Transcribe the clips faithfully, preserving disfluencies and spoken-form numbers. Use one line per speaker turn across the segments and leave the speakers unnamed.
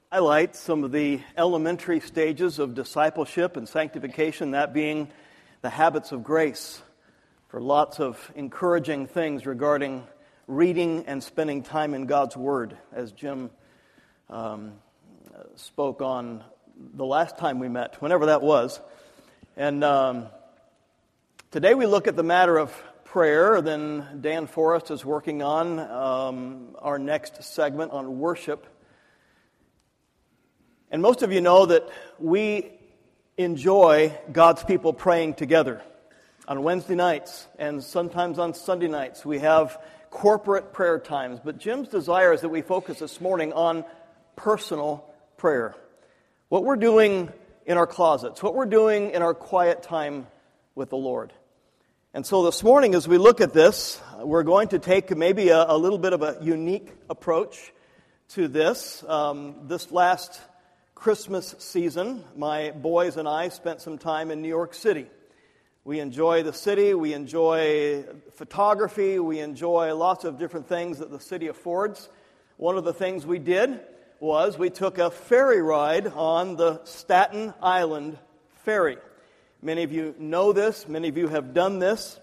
highlight some of the elementary stages of discipleship and sanctification, that being the habits of grace, for lots of encouraging things regarding reading and spending time in God's Word, as Jim um, spoke on the last time we met, whenever that was. And um, today we look at the matter of prayer. Then Dan Forrest is working on um, our next segment on worship. And most of you know that we enjoy God's people praying together on Wednesday nights and sometimes on Sunday nights. We have corporate prayer times. But Jim's desire is that we focus this morning on personal prayer. What we're doing in our closets, what we're doing in our quiet time with the Lord. And so this morning, as we look at this, we're going to take maybe a, a little bit of a unique approach to this. Um, this last Christmas season, my boys and I spent some time in New York City. We enjoy the city, we enjoy photography, we enjoy lots of different things that the city affords. One of the things we did was we took a ferry ride on the Staten Island ferry. Many of you know this, many of you have done this.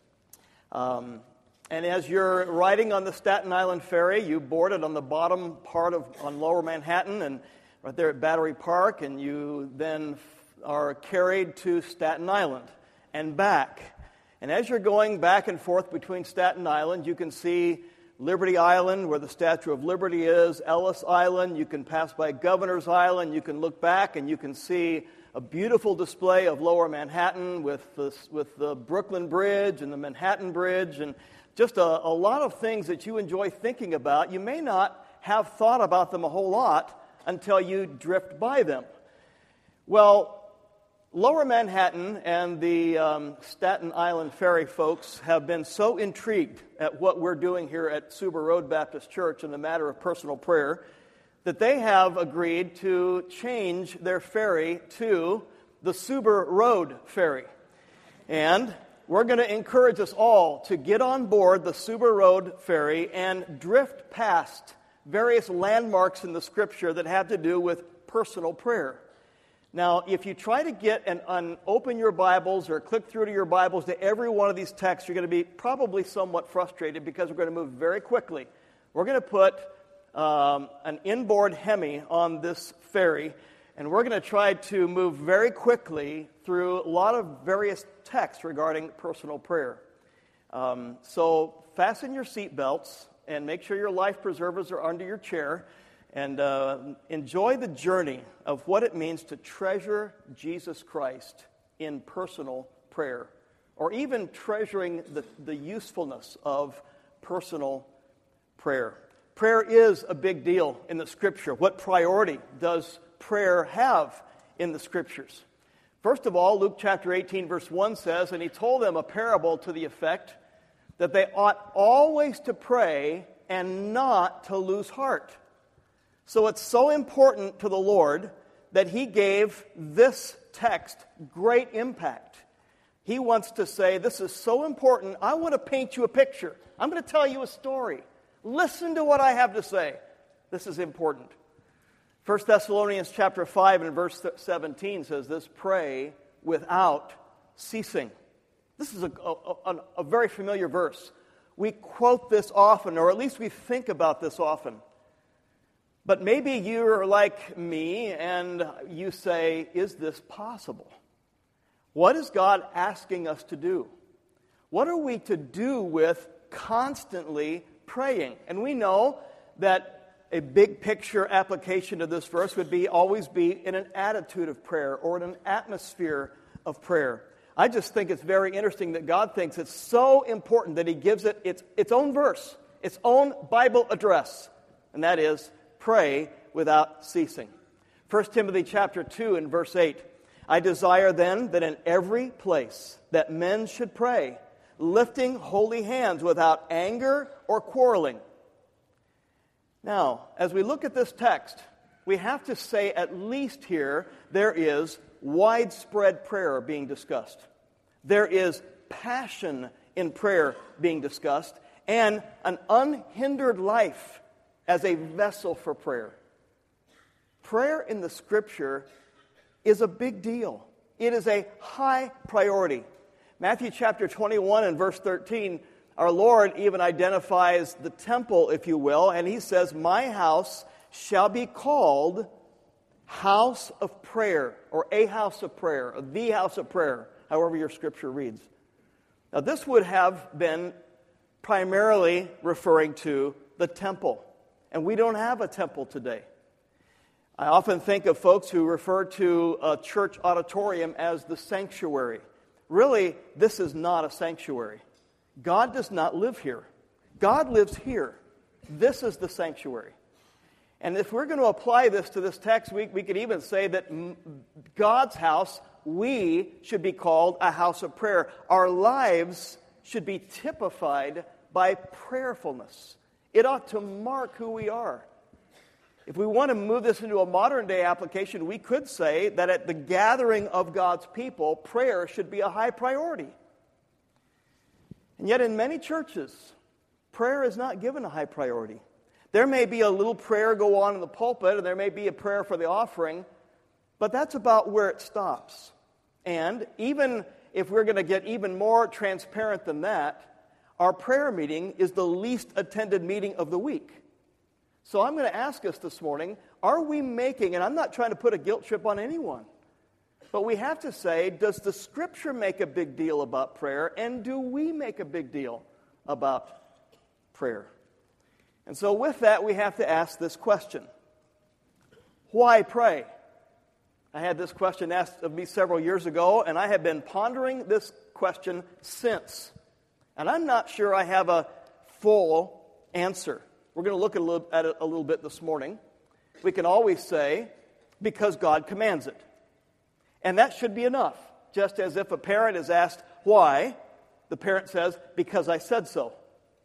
Um, and as you're riding on the Staten Island ferry, you board it on the bottom part of on Lower Manhattan and right there at Battery Park, and you then are carried to Staten Island and back. And as you're going back and forth between Staten Island, you can see Liberty Island, where the Statue of Liberty is, Ellis Island. You can pass by Governor's Island. You can look back and you can see a beautiful display of Lower Manhattan with the, with the Brooklyn Bridge and the Manhattan Bridge, and just a, a lot of things that you enjoy thinking about. You may not have thought about them a whole lot until you drift by them. Well, Lower Manhattan and the um, Staten Island ferry folks have been so intrigued at what we're doing here at Suber Road Baptist Church in the matter of personal prayer that they have agreed to change their ferry to the Suber Road ferry. And we're going to encourage us all to get on board the Suber Road ferry and drift past various landmarks in the Scripture that have to do with personal prayer. Now, if you try to get and un- open your Bibles or click through to your Bibles to every one of these texts, you're going to be probably somewhat frustrated because we're going to move very quickly. We're going to put um, an inboard Hemi on this ferry, and we're going to try to move very quickly through a lot of various texts regarding personal prayer. Um, so fasten your seatbelts and make sure your life preservers are under your chair, and uh, enjoy the journey of what it means to treasure Jesus Christ in personal prayer, or even treasuring the, the usefulness of personal prayer. Prayer is a big deal in the Scripture. What priority does prayer have in the Scriptures? First of all, Luke chapter eighteen, verse one says, "And he told them a parable to the effect that they ought always to pray and not to lose heart." So it's so important to the Lord that He gave this text great impact. He wants to say, this is so important, I want to paint you a picture. I'm going to tell you a story. Listen to what I have to say. This is important. First Thessalonians chapter five and verse seventeen says this, "Pray without ceasing." This is a, a, a very familiar verse. We quote this often, or at least we think about this often. But maybe you're like me and you say, is this possible? What is God asking us to do? What are we to do with constantly praying? And we know that a big picture application of this verse would be always be in an attitude of prayer or in an atmosphere of prayer. I just think it's very interesting that God thinks it's so important that He gives it its, its own verse, its own Bible address, and that is, pray without ceasing. First Timothy chapter two and verse eight, "I desire then that in every place that men should pray, lifting holy hands without anger or quarreling." Now, as we look at this text, we have to say at least here there is widespread prayer being discussed. There is passion in prayer being discussed, and an unhindered life as a vessel for prayer. prayer in the Scripture is a big deal. It is a high priority. Matthew chapter twenty-one and verse thirteen, our Lord even identifies the temple, if you will, and he says, "My house shall be called house of prayer," or a house of prayer, or the house of prayer, however your Scripture reads. Now, this would have been primarily referring to the temple, and we don't have a temple today. I often think of folks who refer to a church auditorium as the sanctuary. Really, this is not a sanctuary. God does not live here. God lives here. This is the sanctuary. And if we're going to apply this to this text, we, we could even say that God's house, we should be called a house of prayer. Our lives should be typified by prayerfulness. It ought to mark who we are. If we want to move this into a modern day application, we could say that at the gathering of God's people, prayer should be a high priority. And yet in many churches, prayer is not given a high priority. There may be a little prayer go on in the pulpit, and there may be a prayer for the offering, but that's about where it stops. And even if we're going to get even more transparent than that, our prayer meeting is the least attended meeting of the week. So I'm going to ask us this morning, are we making, and I'm not trying to put a guilt trip on anyone, but we have to say, does the Scripture make a big deal about prayer, and do we make a big deal about prayer? And so with that, we have to ask this question. Why pray? I had this question asked of me several years ago, and I have been pondering this question since. And I'm not sure I have a full answer. We're going to look at, a little, at it a little bit this morning. We can always say, because God commands it. And that should be enough. Just as if a parent is asked, why? The parent says, because I said so.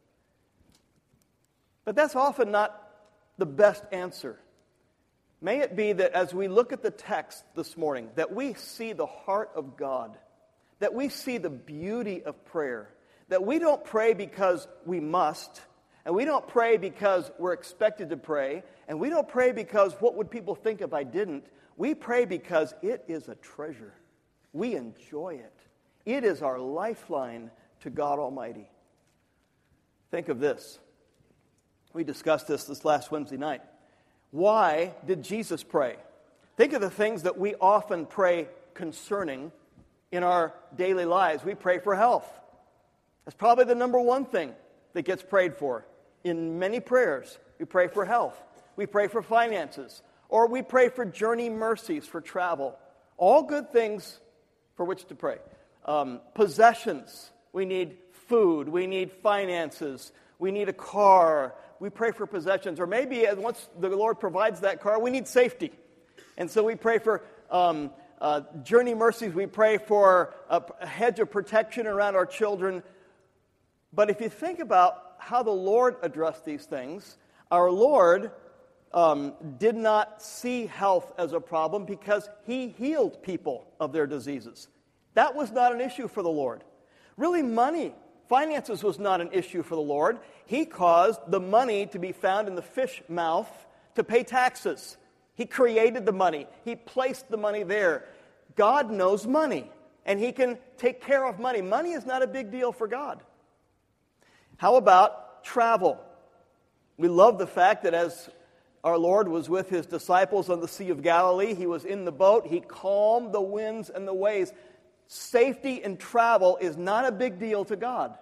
But that's often not the best answer. May it be that as we look at the text this morning, that we see the heart of God, that we see the beauty of prayer, that we don't pray because we must, and we don't pray because we're expected to pray, and we don't pray because what would people think if I didn't. We pray because it is a treasure. We enjoy it. It is our lifeline to God Almighty. Think of this. We discussed this this last Wednesday night. Why did Jesus pray? Think of the things that we often pray concerning in our daily lives. We pray for health. That's probably the number one thing that gets prayed for. In many prayers, we pray for health. We pray for finances. Or we pray for journey mercies for travel. All good things for which to pray. Um, possessions. We need food. We need finances. We need a car. We pray for possessions. Or maybe once the Lord provides that car, we need safety. And so we pray for um, uh, journey mercies. We pray for a, a hedge of protection around our children. But if you think about how the Lord addressed these things, our Lord um, did not see health as a problem because He healed people of their diseases. That was not an issue for the Lord. Really, money, finances was not an issue for the Lord. He caused the money to be found in the fish mouth to pay taxes. He created the money. He placed the money there. God knows money, and He can take care of money. Money is not a big deal for God. How about travel? We love the fact that as our Lord was with His disciples on the Sea of Galilee, He was in the boat, He calmed the winds and the waves. Safety in travel is not a big deal to God.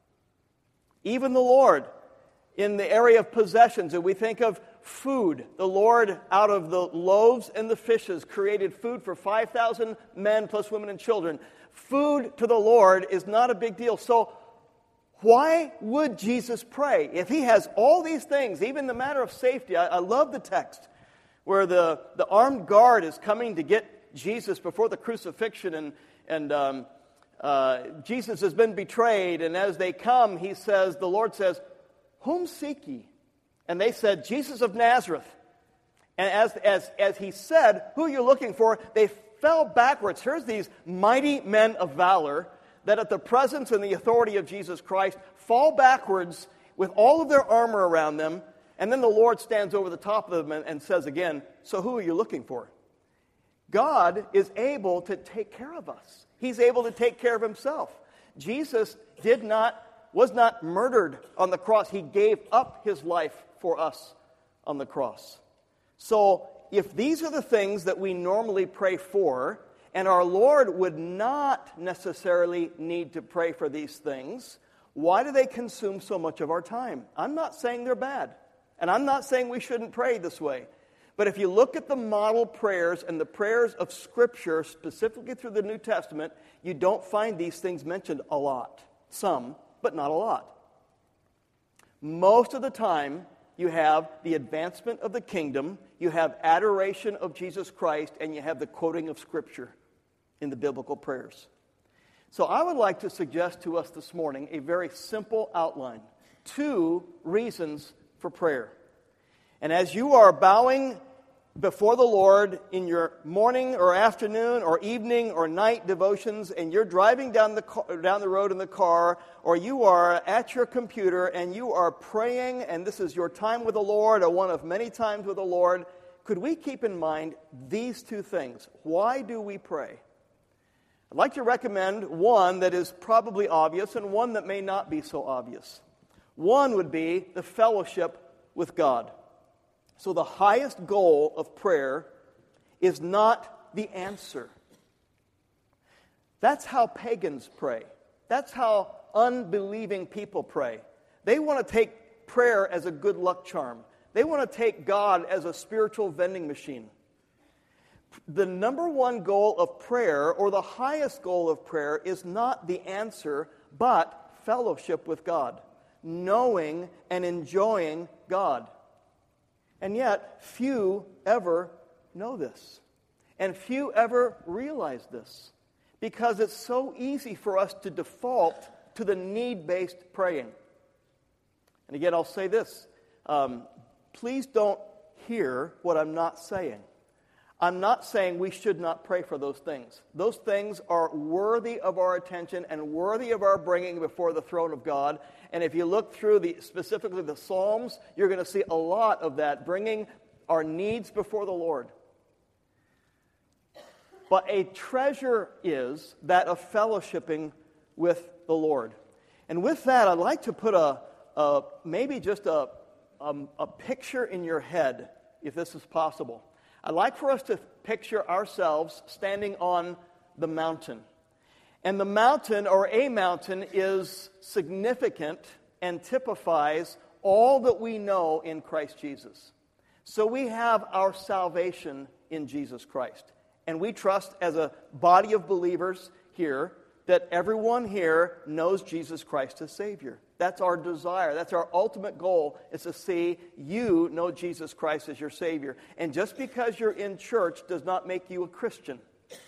Even the Lord, in the area of possessions, if we think of food, the Lord, out of the loaves and the fishes, created food for five thousand men plus women and children. Food to the Lord is not a big deal. So why would Jesus pray? If He has all these things, even the matter of safety, I, I love the text where the, the armed guard is coming to get Jesus before the crucifixion, and, and um, uh, Jesus has been betrayed, and as they come, he says, the Lord says, "Whom seek ye?" And they said, "Jesus of Nazareth." And as, as, as he said, "Who are you looking for?" they fell backwards. Here's these mighty men of valor that at the presence and the authority of Jesus Christ fall backwards with all of their armor around them, And then the Lord stands over the top of them and, and says again, so who are you looking for? God is able to take care of us. He's able to take care of himself. Jesus did not, was not murdered on the cross. He gave up his life for us on the cross. So if these are the things that we normally pray for, and our Lord would not necessarily need to pray for these things, why do they consume so much of our time? I'm not saying they're bad, and I'm not saying we shouldn't pray this way. But if you look at the model prayers and the prayers of Scripture, specifically through the New Testament, you don't find these things mentioned a lot. Some, but not a lot. Most of the time, you have the advancement of the kingdom, you have adoration of Jesus Christ, and you have the quoting of Scripture in the biblical prayers. So I would like to suggest to us this morning a very simple outline. Two reasons for prayer. And as you are bowing before the Lord in your morning or afternoon or evening or night devotions, and you're driving down the car, down the road in the car, or you are at your computer and you are praying, and this is your time with the Lord or one of many times with the Lord, could we keep in mind these two things? Why do we pray? I'd like to recommend one that is probably obvious and one that may not be so obvious. One would be the fellowship with God. So the highest goal of prayer is not the answer. That's how pagans pray. That's how unbelieving people pray. They want to take prayer as a good luck charm. They want to take God as a spiritual vending machine. The number one goal of prayer, or the highest goal of prayer, is not the answer, but fellowship with God, knowing and enjoying God. And yet, few ever know this. And few ever realize this. Because it's so easy for us to default to the need-based praying. And again, I'll say this. Um, please don't hear what I'm not saying. I'm not saying we should not pray for those things. Those things are worthy of our attention and worthy of our bringing before the throne of God. And if you look through the specifically the Psalms, you're going to see a lot of that, bringing our needs before the Lord. But a treasure is that of fellowshipping with the Lord. And with that, I'd like to put a, a maybe just a, a, a picture in your head, if this is possible. I'd like for us to picture ourselves standing on the mountain. And the mountain, or a mountain, is significant and typifies all that we know in Christ Jesus. So we have our salvation in Jesus Christ. And we trust as a body of believers here that everyone here knows Jesus Christ as Savior. That's our desire. That's our ultimate goal, is to see you know Jesus Christ as your Savior. And just because you're in church does not make you a Christian.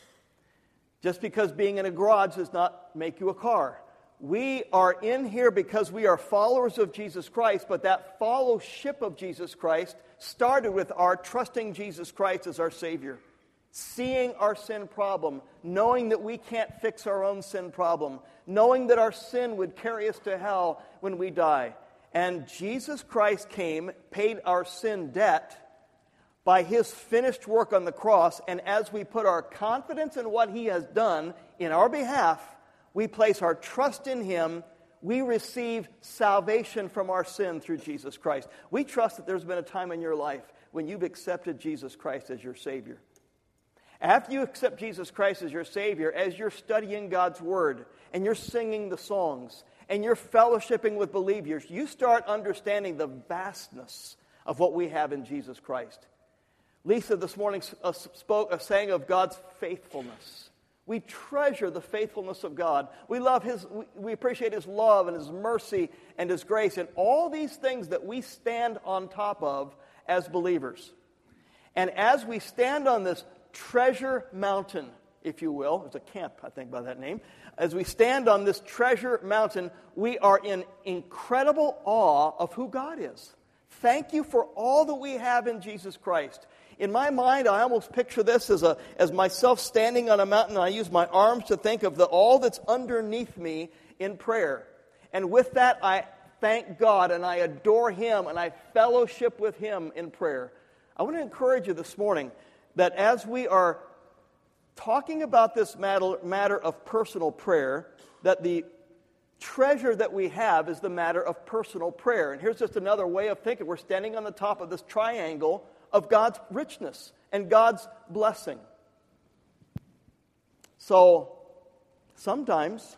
Just because being in a garage does not make you a car. We are in here because we are followers of Jesus Christ, but that fellowship of Jesus Christ started with our trusting Jesus Christ as our Savior. Seeing our sin problem, knowing that we can't fix our own sin problem, knowing that our sin would carry us to hell when we die. And Jesus Christ came, paid our sin debt by his finished work on the cross, and as we put our confidence in what he has done in our behalf, we place our trust in him, we receive salvation from our sin through Jesus Christ. We trust that there's been a time in your life when you've accepted Jesus Christ as your Savior. After you accept Jesus Christ as your Savior, as you're studying God's Word, and you're singing the songs, and you're fellowshipping with believers, you start understanding the vastness of what we have in Jesus Christ. Lisa this morning uh, spoke, uh, sang of God's faithfulness. We treasure the faithfulness of God. We love His, we, we appreciate His love and His mercy and His grace, and all these things that we stand on top of as believers. And as we stand on this treasure mountain, if you will. There's a camp, I think, by that name. As we stand on this treasure mountain, we are in incredible awe of who God is. Thank you for all that we have in Jesus Christ. In my mind, I almost picture this as a as myself standing on a mountain, and I use my arms to think of the all that's underneath me in prayer. And with that, I thank God and I adore Him and I fellowship with Him in prayer. I want to encourage you this morning that as we are talking about this matter, matter of personal prayer, that the treasure that we have is the matter of personal prayer. And here's just another way of thinking. We're standing on the top of this triangle of God's richness and God's blessing. So, sometimes,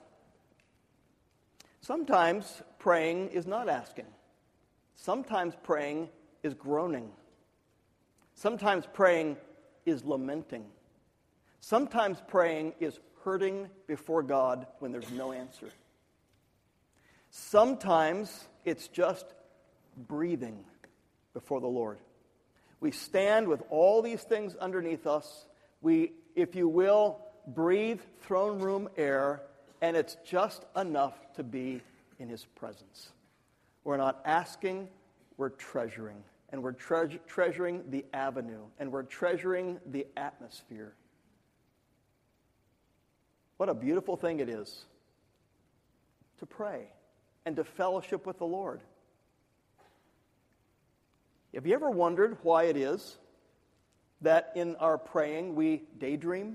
sometimes praying is not asking. Sometimes praying is groaning. Sometimes praying is lamenting. Sometimes praying is hurting before God when there's no answer. Sometimes it's just breathing before the Lord. We stand with all these things underneath us. We, if you will, breathe throne room air, and it's just enough to be in His presence. We're not asking, we're treasuring. And we're tre- treasuring the avenue, and we're treasuring the atmosphere. What a beautiful thing it is to pray and to fellowship with the Lord. Have you ever wondered why it is that in our praying we daydream?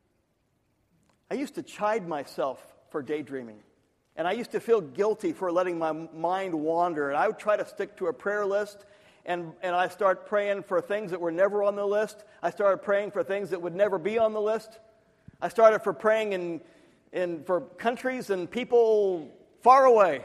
I used to chide myself for daydreaming. And I used to feel guilty for letting my mind wander. And I would try to stick to a prayer list. And, and I started praying for things that were never on the list. I started praying for things that would never be on the list. I started for praying in, in for countries and people far away.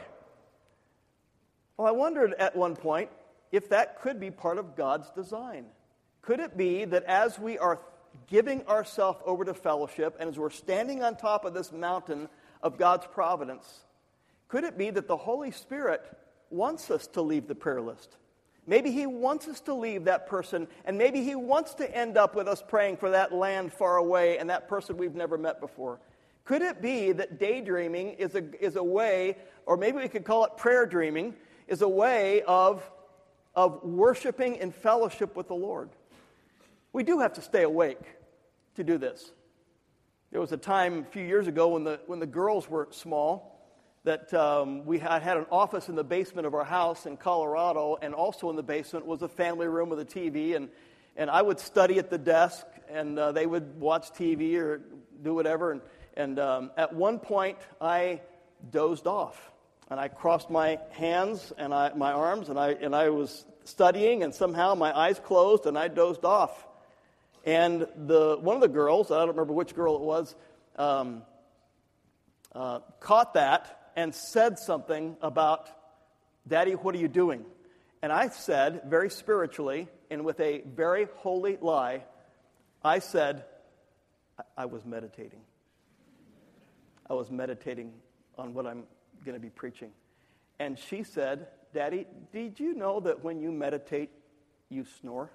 Well, I wondered at one point if that could be part of God's design. Could it be that as we are giving ourselves over to fellowship and as we're standing on top of this mountain of God's providence, could it be that the Holy Spirit wants us to leave the prayer list? Maybe He wants us to leave that person, and maybe He wants to end up with us praying for that land far away and that person we've never met before. Could it be that daydreaming is a, is a way, or maybe we could call it prayer dreaming, is a way of, of worshiping in fellowship with the Lord? We do have to stay awake to do this. There was a time a few years ago when the when the girls were small that um, we had, had an office in the basement of our house in Colorado, and also in the basement was a family room with a T V, and, and I would study at the desk, and uh, they would watch T V or do whatever, and, and um, at one point I dozed off, and I crossed my hands and I, my arms, and I and I was studying, and somehow my eyes closed, and I dozed off. And the one of the girls, I don't remember which girl it was, um, uh, caught that and said something about, "Daddy, what are you doing?" And I said, very spiritually and with a very holy lie, I said, I, I was meditating. I was meditating on what I'm going to be preaching. And she said, "Daddy, did you know that when you meditate, you snore?"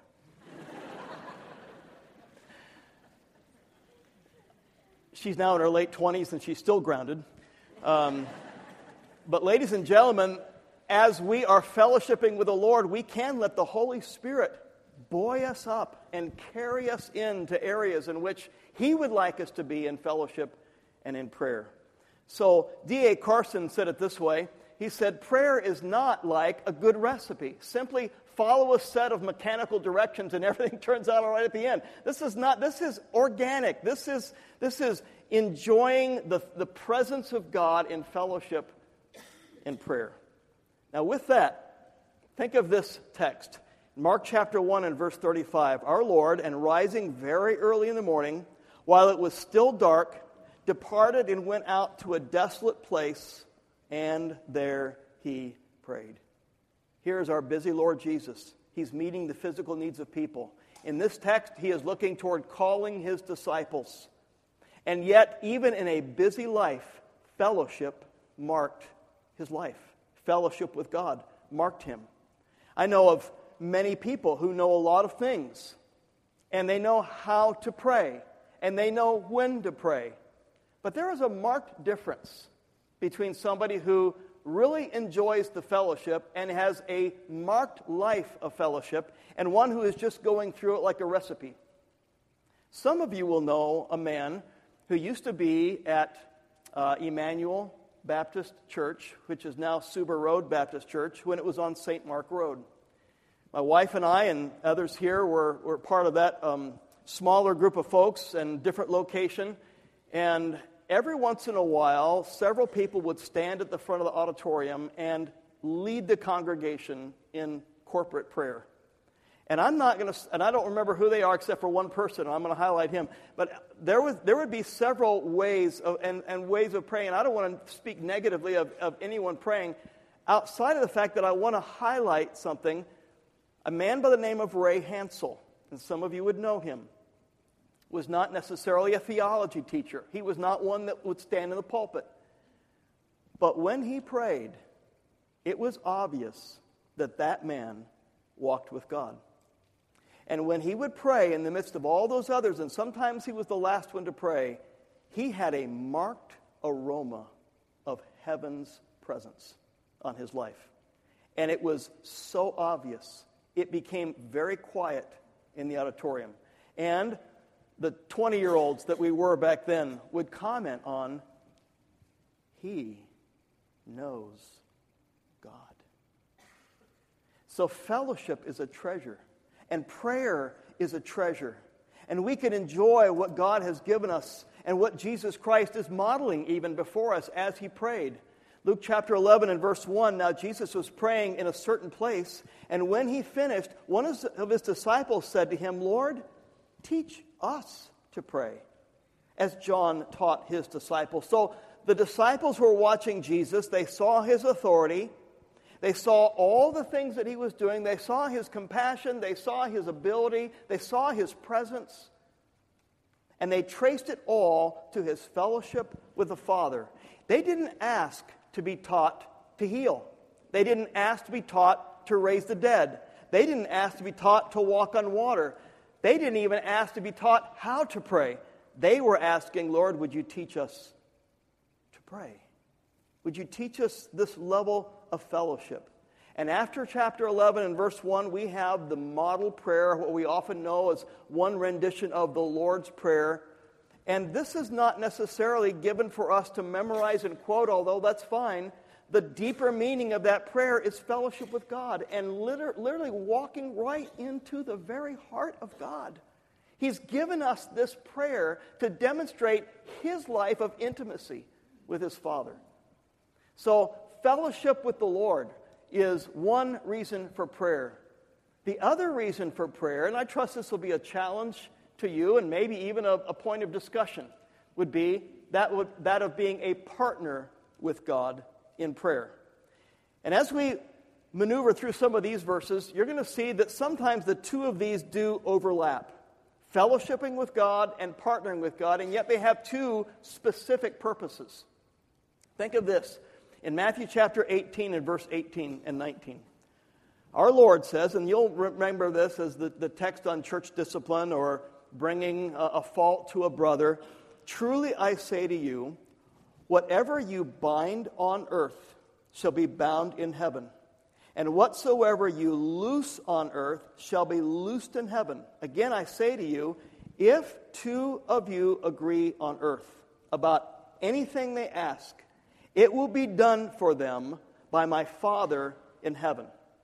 She's now in her late twenties, and she's still grounded. Um, but ladies and gentlemen, as we are fellowshipping with the Lord, we can let the Holy Spirit buoy us up and carry us into areas in which He would like us to be in fellowship and in prayer. So D A Carson said it this way. He said, prayer is not like a good recipe. Simply follow a set of mechanical directions and everything turns out all right at the end. This is not, this is organic. This is, this is enjoying the, the presence of God in fellowship and prayer. Now with that, think of this text. Mark chapter one and verse thirty-five. Our Lord, and rising very early in the morning, while it was still dark, departed and went out to a desolate place, and there He prayed. Here is our busy Lord Jesus. He's meeting the physical needs of people. In this text, He is looking toward calling His disciples. And yet, even in a busy life, fellowship marked His life. Fellowship with God marked Him. I know of many people who know a lot of things, and they know how to pray, and they know when to pray. But there is a marked difference between somebody who really enjoys the fellowship and has a marked life of fellowship and one who is just going through it like a recipe. Some of you will know a man who used to be at uh, Emmanuel Baptist Church, which is now Suber Road Baptist Church, when it was on Saint Mark Road. My wife and I and others here were, were part of that um, smaller group of folks and different location. And every once in a while, several people would stand at the front of the auditorium and lead the congregation in corporate prayer. And I'm not going to, and I don't remember who they are except for one person, and I'm going to highlight him. But there was, there would be several ways of, and, and ways of praying. And I don't want to speak negatively of, of anyone praying, outside of the fact that I want to highlight something. A man by the name of Ray Hansel, and some of you would know him, was not necessarily a theology teacher. He was not one that would stand in the pulpit. But when he prayed, it was obvious that that man walked with God. And when he would pray in the midst of all those others, and sometimes he was the last one to pray, he had a marked aroma of heaven's presence on his life. And it was so obvious, it became very quiet in the auditorium. And the twenty-year-olds that we were back then would comment on, he knows God. So fellowship is a treasure, and prayer is a treasure. And we can enjoy what God has given us and what Jesus Christ is modeling even before us as he prayed. Luke chapter eleven and verse one, now Jesus was praying in a certain place, and when he finished, one of his disciples said to him, Lord, teach us to pray, as John taught his disciples. So the disciples were watching Jesus. They saw his authority. They saw all the things that he was doing. They saw his compassion. They saw his ability. They saw his presence. And they traced it all to his fellowship with the Father. They didn't ask to be taught to heal. They didn't ask to be taught to raise the dead. They didn't ask to be taught to walk on water. They didn't even ask to be taught how to pray. They were asking, Lord, would you teach us to pray? Would you teach us this level of fellowship? And after chapter eleven and verse one, we have the model prayer, what we often know as one rendition of the Lord's Prayer. And this is not necessarily given for us to memorize and quote, although that's fine. The deeper meaning of that prayer is fellowship with God and liter- literally walking right into the very heart of God. He's given us this prayer to demonstrate his life of intimacy with his Father. So fellowship with the Lord is one reason for prayer. The other reason for prayer, and I trust this will be a challenge to you and maybe even a, a point of discussion, would be that, would, that of being a partner with God in prayer. And as we maneuver through some of these verses, you're going to see that sometimes the two of these do overlap. Fellowshipping with God and partnering with God, and yet they have two specific purposes. Think of this. In Matthew chapter eighteen and verse eighteen and nineteen, our Lord says, and you'll remember this as the, the text on church discipline or bringing a, a fault to a brother, truly I say to you, whatever you bind on earth shall be bound in heaven, and whatsoever you loose on earth shall be loosed in heaven. Again, I say to you, if two of you agree on earth about anything they ask, it will be done for them by my Father in heaven.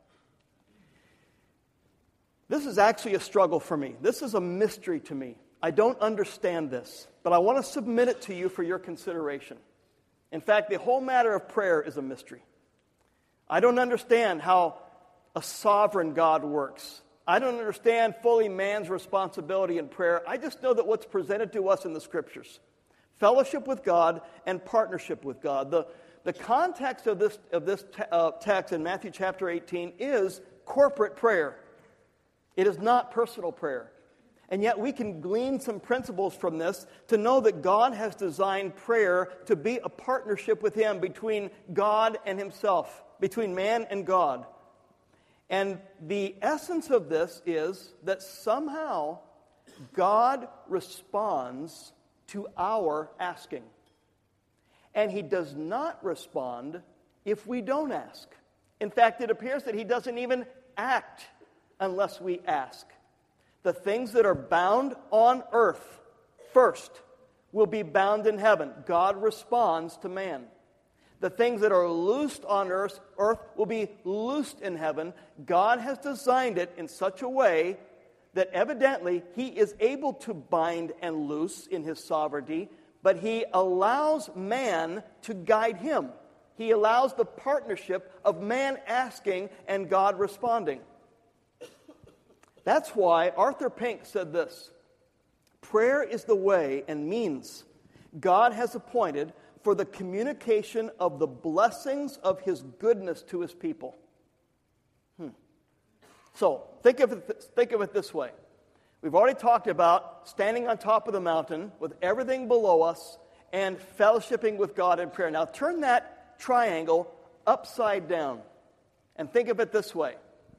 This is actually a struggle for me. This is a mystery to me. I don't understand this, but I want to submit it to you for your consideration. In fact, the whole matter of prayer is a mystery. I don't understand how a sovereign God works. I don't understand fully man's responsibility in prayer. I just know that what's presented to us in the Scriptures, fellowship with God and partnership with God. The, the context of this, of this te- uh, text in Matthew chapter eighteen is corporate prayer. It is not personal prayer. And yet we can glean some principles from this to know that God has designed prayer to be a partnership with him, between God and himself, between man and God. And the essence of this is that somehow God responds to our asking. And he does not respond if we don't ask. In fact, it appears that he doesn't even act unless we ask. The things that are bound on earth first will be bound in heaven. God responds to man. The things that are loosed on earth, earth will be loosed in heaven. God has designed it in such a way that evidently He is able to bind and loose in His sovereignty, but He allows man to guide Him. He allows the partnership of man asking and God responding. That's why Arthur Pink said this: prayer is the way and means God has appointed for the communication of the blessings of His goodness to His people. Hmm. So, think of it, think of it this way. We've already talked about standing on top of the mountain with everything below us and fellowshipping with God in prayer. Now, turn that triangle upside down and think of it this way.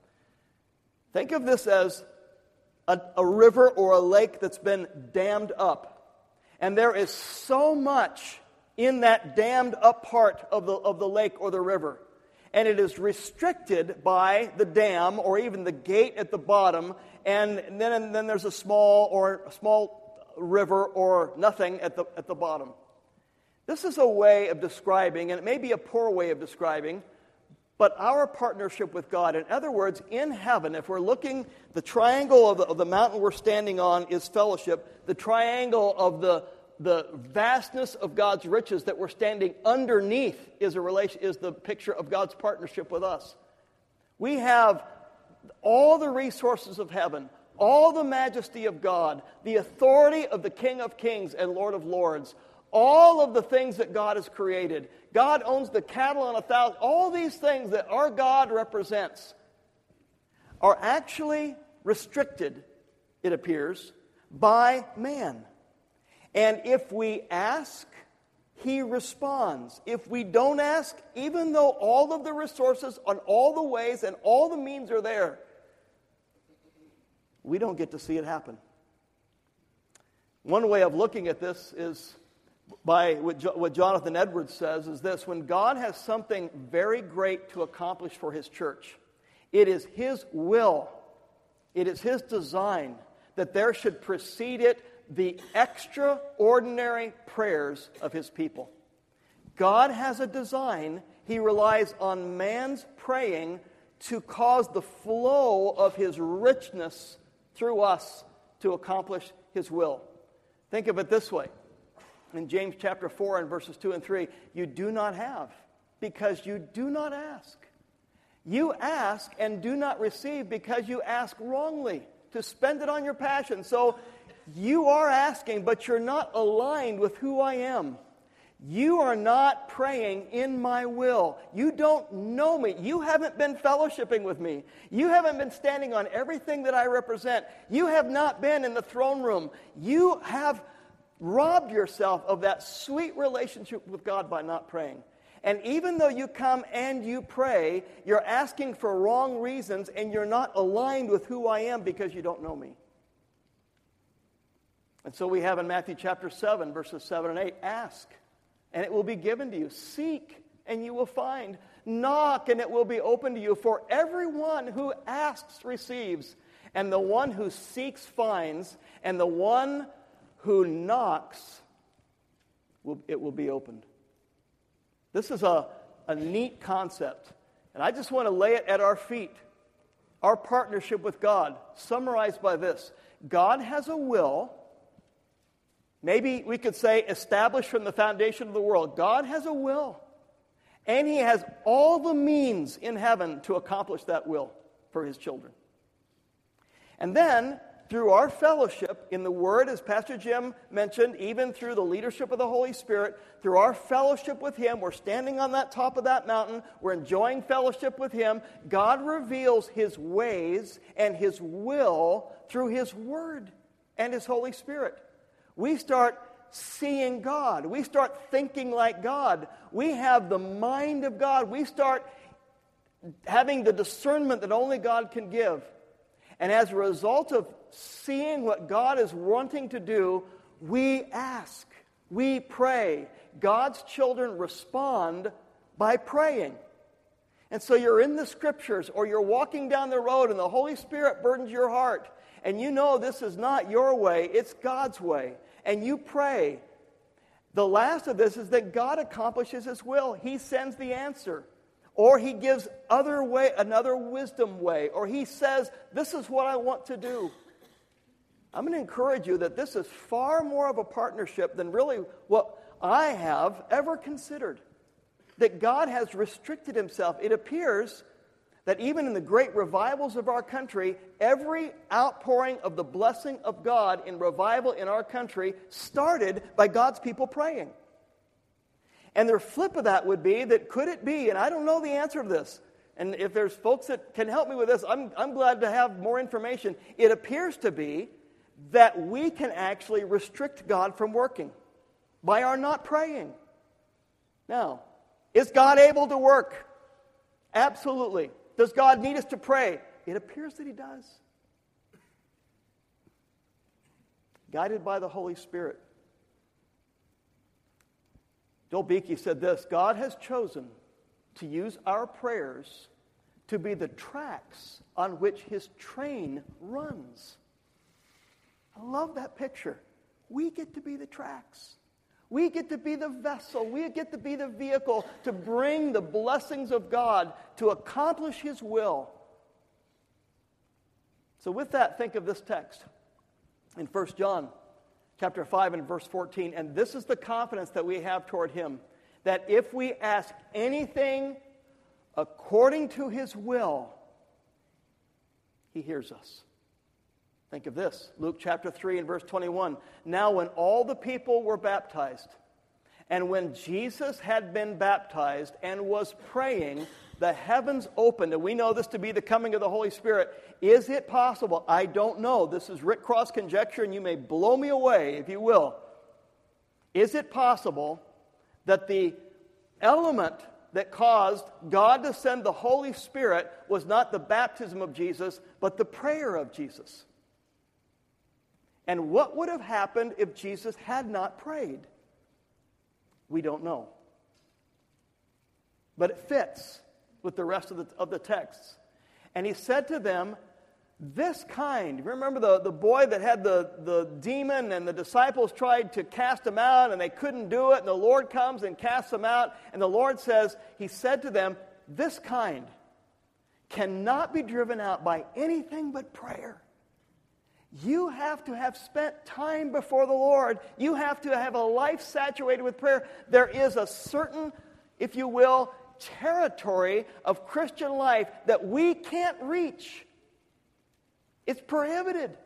Think of this as a, a river or a lake that's been dammed up. And there is so much in that dammed up part of the, of the lake or the river. And it is restricted by the dam or even the gate at the bottom. And then, and then there's a small or a small river or nothing at the, at the bottom. This is a way of describing, and it may be a poor way of describing, but our partnership with God. In other words, in heaven, if we're looking, the triangle of the, of the mountain we're standing on is fellowship. The triangle of the The vastness of God's riches that we're standing underneath is a relation is the picture of God's partnership with us. We have all the resources of heaven, all the majesty of God, the authority of the King of Kings and Lord of Lords, all of the things that God has created. God owns the cattle on a thousand. All these things that our God represents are actually restricted, it appears, by man. And if we ask, He responds. If we don't ask, even though all of the resources on all the ways and all the means are there, we don't get to see it happen. One way of looking at this is by what, jo- what Jonathan Edwards says is this: when God has something very great to accomplish for His church, it is His will, it is His design that there should precede it the extraordinary prayers of His people. God has a design. He relies on man's praying to cause the flow of His richness through us to accomplish His will. Think of it this way. In James chapter four and verses two and three, you do not have because you do not ask. You ask and do not receive because you ask wrongly to spend it on your passion. So you are asking, but you're not aligned with who I am. You are not praying in my will. You don't know me. You haven't been fellowshipping with me. You haven't been standing on everything that I represent. You have not been in the throne room. You have robbed yourself of that sweet relationship with God by not praying. And even though you come and you pray, you're asking for wrong reasons and you're not aligned with who I am because you don't know me. And so we have in Matthew chapter seven, verses seven and eight, ask, and it will be given to you. Seek, and you will find. Knock, and it will be open to you. For everyone who asks receives, and the one who seeks finds, and the one who knocks, will, it will be opened. This is a, a neat concept, and I just want to lay it at our feet. Our partnership with God, summarized by this: God has a will. Maybe we could say established from the foundation of the world. God has a will. And He has all the means in heaven to accomplish that will for His children. And then, through our fellowship in the Word, as Pastor Jim mentioned, even through the leadership of the Holy Spirit, through our fellowship with Him, we're standing on that top of that mountain, we're enjoying fellowship with Him. God reveals His ways and His will through His Word and His Holy Spirit. We start seeing God. We start thinking like God. We have the mind of God. We start having the discernment that only God can give. And as a result of seeing what God is wanting to do, we ask. We pray. God's children respond by praying. And so you're in the Scriptures, or you're walking down the road and the Holy Spirit burdens your heart. And you know this is not your way, it's God's way. And you pray. The last of this is that God accomplishes His will. He sends the answer. Or He gives other way, another wisdom way. Or He says, this is what I want to do. I'm going to encourage you that this is far more of a partnership than really what I have ever considered. That God has restricted Himself. It appears that even in the great revivals of our country, every outpouring of the blessing of God in revival in our country started by God's people praying. And the flip of that would be that could it be, and I don't know the answer to this, and if there's folks that can help me with this, I'm, I'm glad to have more information. It appears to be that we can actually restrict God from working by our not praying. Now, is God able to work? Absolutely. Does God need us to pray? It appears that He does. Guided by the Holy Spirit. Joel Beeke said this, God has chosen to use our prayers to be the tracks on which His train runs. I love that picture. We get to be the tracks. We get to be the vessel. We get to be the vehicle to bring the blessings of God to accomplish His will. So with that, think of this text in First John chapter five and verse fourteen. And this is the confidence that we have toward Him, that if we ask anything according to His will, He hears us. Think of this, Luke chapter three and verse twenty-one. Now when all the people were baptized, and when Jesus had been baptized and was praying, the heavens opened. And we know this to be the coming of the Holy Spirit. Is it possible? I don't know. This is Rick Cross conjecture, and you may blow me away if you will. Is it possible that the element that caused God to send the Holy Spirit was not the baptism of Jesus, but the prayer of Jesus? And what would have happened if Jesus had not prayed? We don't know. But it fits with the rest of the, of the texts. And He said to them, this kind, remember the, the boy that had the, the demon and the disciples tried to cast him out and they couldn't do it, and the Lord comes and casts him out, and the Lord says, He said to them, this kind cannot be driven out by anything but prayer. You have to have spent time before the Lord. You have to have a life saturated with prayer. There is a certain, if you will, territory of Christian life that we can't reach. It's prohibited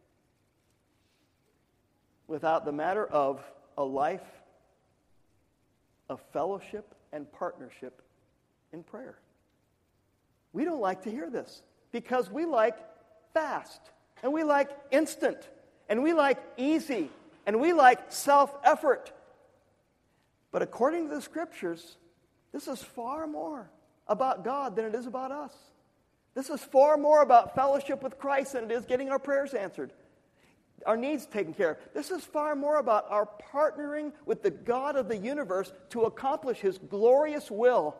without the matter of a life of fellowship and partnership in prayer. We don't like to hear this because we like fast. And we like instant, and we like easy, and we like self-effort. But according to the Scriptures, this is far more about God than it is about us. This is far more about fellowship with Christ than it is getting our prayers answered, our needs taken care of. This is far more about our partnering with the God of the universe to accomplish His glorious will.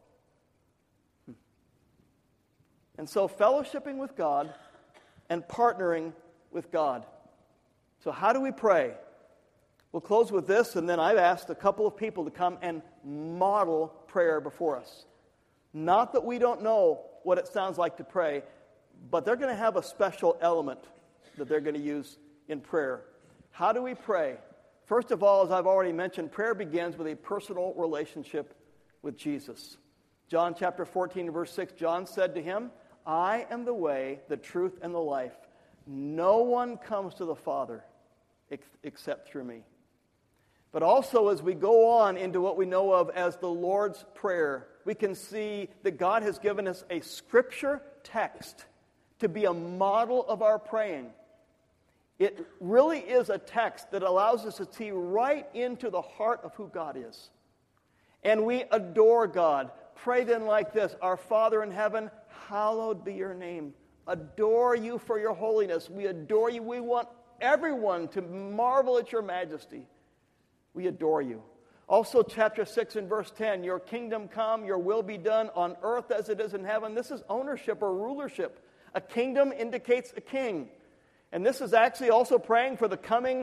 And so fellowshipping with God and partnering with God. So how do we pray? We'll close with this, and then I've asked a couple of people to come and model prayer before us. Not that we don't know what it sounds like to pray, but they're going to have a special element that they're going to use in prayer. How do we pray? First of all, as I've already mentioned, prayer begins with a personal relationship with Jesus. John chapter fourteen, verse six, John said to Him, I am the way, the truth, and the life. No one comes to the Father ex- except through me. But also as we go on into what we know of as the Lord's Prayer, we can see that God has given us a scripture text to be a model of our praying. It really is a text that allows us to see right into the heart of who God is. And we adore God. Pray then like this, Our Father in heaven, hallowed be your name. Adore you for your holiness. We adore you. We want everyone to marvel at your majesty. We adore you. Also, chapter six and verse ten, your kingdom come, your will be done on earth as it is in heaven. This is ownership or rulership. A kingdom indicates a king. And this is actually also praying for the coming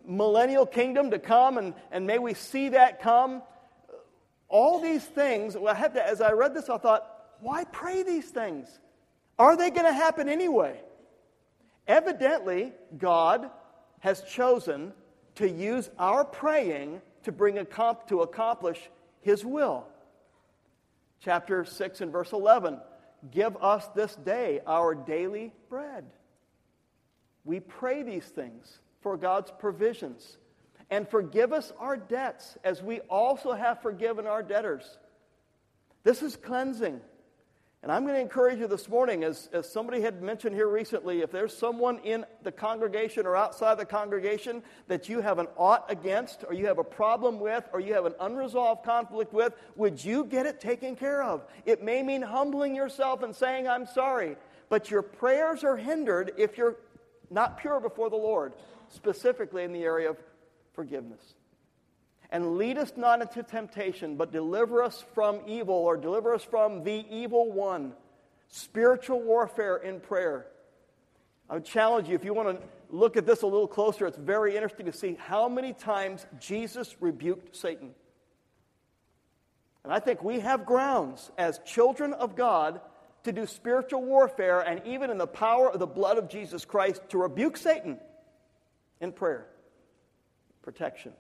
millennial kingdom to come, and, and may we see that come. All these things, well, I had to, as I read this, I thought, why pray these things? Are they going to happen anyway? Evidently, God has chosen to use our praying to bring a comp- to accomplish His will. Chapter six and verse eleven, give us this day our daily bread. We pray these things for God's provisions. And forgive us our debts as we also have forgiven our debtors. This is cleansing. And I'm going to encourage you this morning, as, as somebody had mentioned here recently, if there's someone in the congregation or outside the congregation that you have an ought against, or you have a problem with, or you have an unresolved conflict with, would you get it taken care of? It may mean humbling yourself and saying, I'm sorry, but your prayers are hindered if you're not pure before the Lord, specifically in the area of forgiveness. And lead us not into temptation, but deliver us from evil, or deliver us from the evil one. Spiritual warfare in prayer. I would challenge you, if you want to look at this a little closer, it's very interesting to see how many times Jesus rebuked Satan. And I think we have grounds as children of God to do spiritual warfare, and even in the power of the blood of Jesus Christ, to rebuke Satan in prayer. Protection.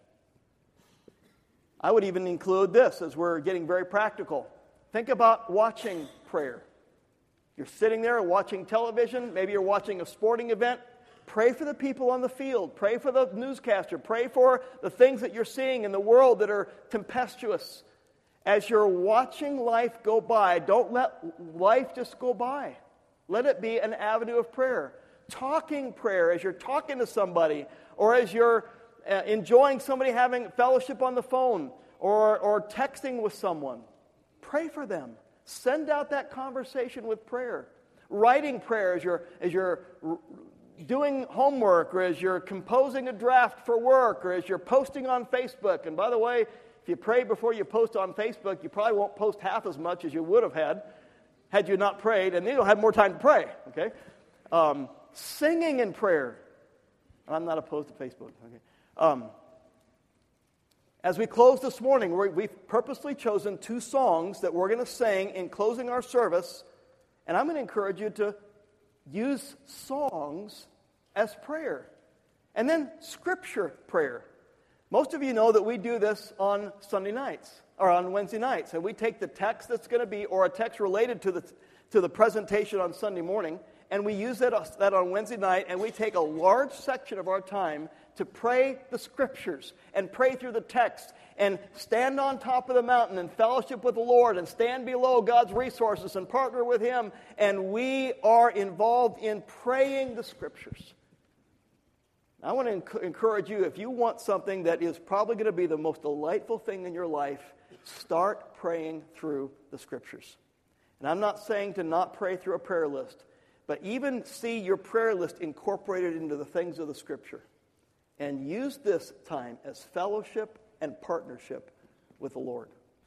I would even include this as we're getting very practical. Think about watching prayer. You're sitting there watching television. Maybe you're watching a sporting event. Pray for the people on the field. Pray for the newscaster. Pray for the things that you're seeing in the world that are tempestuous. As you're watching life go by, don't let life just go by. Let it be an avenue of prayer. Talking prayer as you're talking to somebody, or as you're Uh, enjoying somebody having fellowship on the phone, or, or texting with someone. Pray for them. Send out that conversation with prayer. Writing prayer as you're, as you're r- doing homework, or as you're composing a draft for work, or as you're posting on Facebook. And by the way, if you pray before you post on Facebook, you probably won't post half as much as you would have had had you not prayed, and then you'll have more time to pray. Okay, um, singing in prayer. I'm not opposed to Facebook. Okay. Um, as we close this morning, we're, we've purposely chosen two songs that we're going to sing in closing our service, and I'm going to encourage you to use songs as prayer, and then scripture prayer. Most of you know that we do this on Sunday nights, or on Wednesday nights, and we take the text that's going to be, or a text related to the to the presentation on Sunday morning, and we use that, that on Wednesday night, and we take a large section of our time to pray the scriptures and pray through the text and stand on top of the mountain and fellowship with the Lord and stand below God's resources and partner with Him. And we are involved in praying the scriptures. I want to enc- encourage you, if you want something that is probably going to be the most delightful thing in your life, start praying through the scriptures. And I'm not saying to not pray through a prayer list, but even see your prayer list incorporated into the things of the scripture. And use this time as fellowship and partnership with the Lord.